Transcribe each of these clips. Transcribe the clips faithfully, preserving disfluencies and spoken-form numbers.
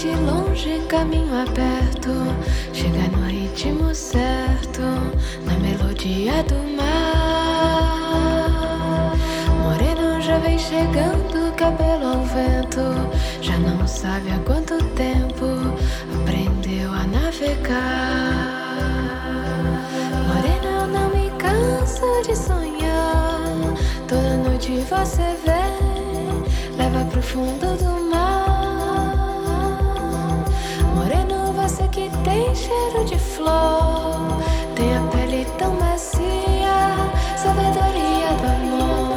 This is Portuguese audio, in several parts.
de longe, caminho aberto, chega no ritmo certo, na melodia do mar. Moreno já vem chegando, cabelo ao vento, já não sabe há quanto tempo aprendeu a navegar. Morena, eu não me canso de sonhar, toda noite você vem, leva pro fundo do mar. Moreno, você que tem cheiro de flor, tem a pele tão macia, sabedoria do amor.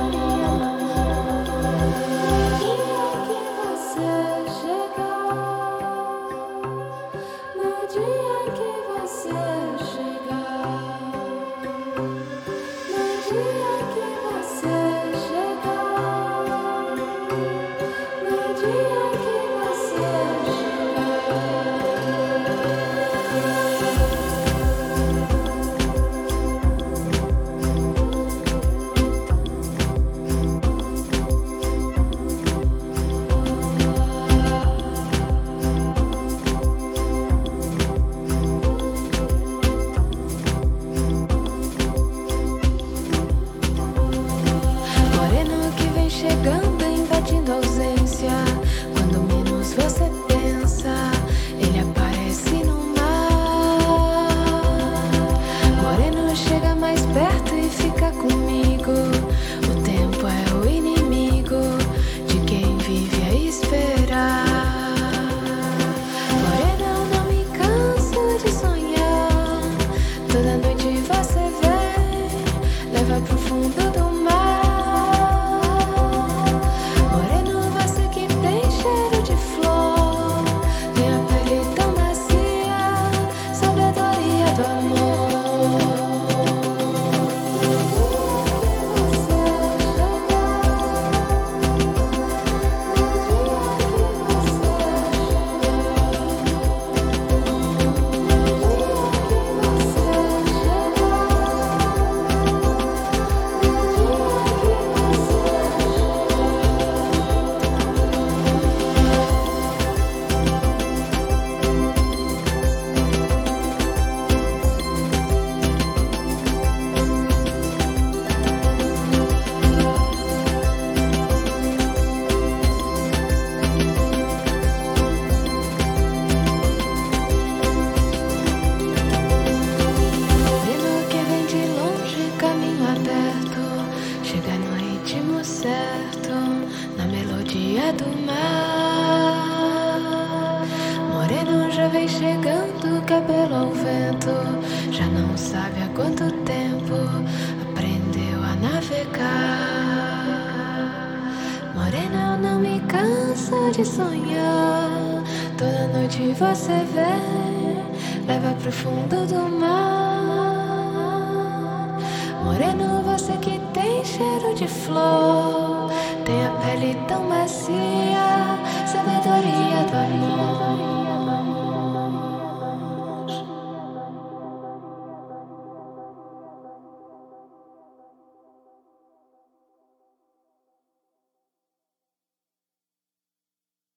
No dia que você chegar, no dia que você chegar, no dia que você chegando, invadindo a ausência. Quando menos você pensa, ele aparece no mar. Moreno, chega mais perto e fica comigo. O tempo é o inimigo de quem vive a esperar. Moreno, eu não me canso de sonhar, toda noite você vem, leva pro fundo do mar. Certo, na melodia do mar. Moreno, já vem chegando, cabelo ao vento, já não sabe há quanto tempo aprendeu a navegar. Morena, eu não me canso de sonhar, toda noite você vem, leva pro fundo do mar. Moreno, você que tem cheiro de flor, tem a pele tão macia, sabedoria do amor.